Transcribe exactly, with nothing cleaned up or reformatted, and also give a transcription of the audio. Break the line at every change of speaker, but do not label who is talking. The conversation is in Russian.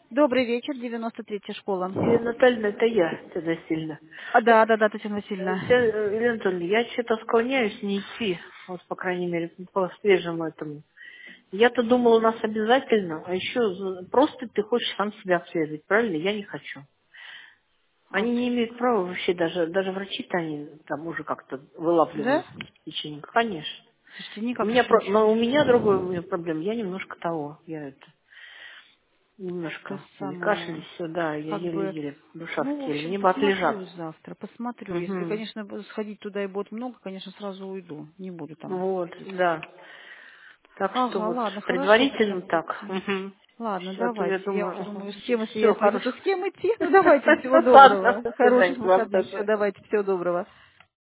Добрый вечер, девяносто третья школа.
Елена Анатольевна, это я, Татьяна Васильевна.
А, да, да, да, Татьяна
Э,
Васильевна.
Ся- э, Елена Анатольевна, я что-то склоняюсь не идти, вот, по крайней мере, по свежему этому. Я-то думала, у нас обязательно, а еще з- просто ты хочешь сам себя обследовать, правильно? Я не хочу.
А,
Они не имеют права вообще, даже, даже врачи-то они там уже как-то
да?
вылавливают печенька. Конечно.
Слушайте,
У
никак
меня,
еще
про-
ничего
но у
не...
меня другой у меня проблем, я немножко того, я это,
Это
немножко, у меня кашель и
самое...
все, да, я
Как бы...
еле-еле, душа в
Ну, в
теле,
общем,
мне бы
посмотрю
отлежаться.
завтра, посмотрю. Если,
Мгм.
конечно, буду сходить туда и будет много, конечно, сразу уйду. Не буду там
Вот,
сидеть.
да. Так что
Ага,
вот,
ладно, хорошо,
предварительно
Татьяна
так.
Васильевна.
Угу.
Ладно,
Все, то я
давайте. Я
думаю,
уже думаю, с кем, если я
все
пойду, то
хорошо.
с кем идти. Ну, давайте, всего
Ладно,
доброго.
до
Хороших
свидания, вам
выходных. Все,
тоже.
давайте, всего доброго.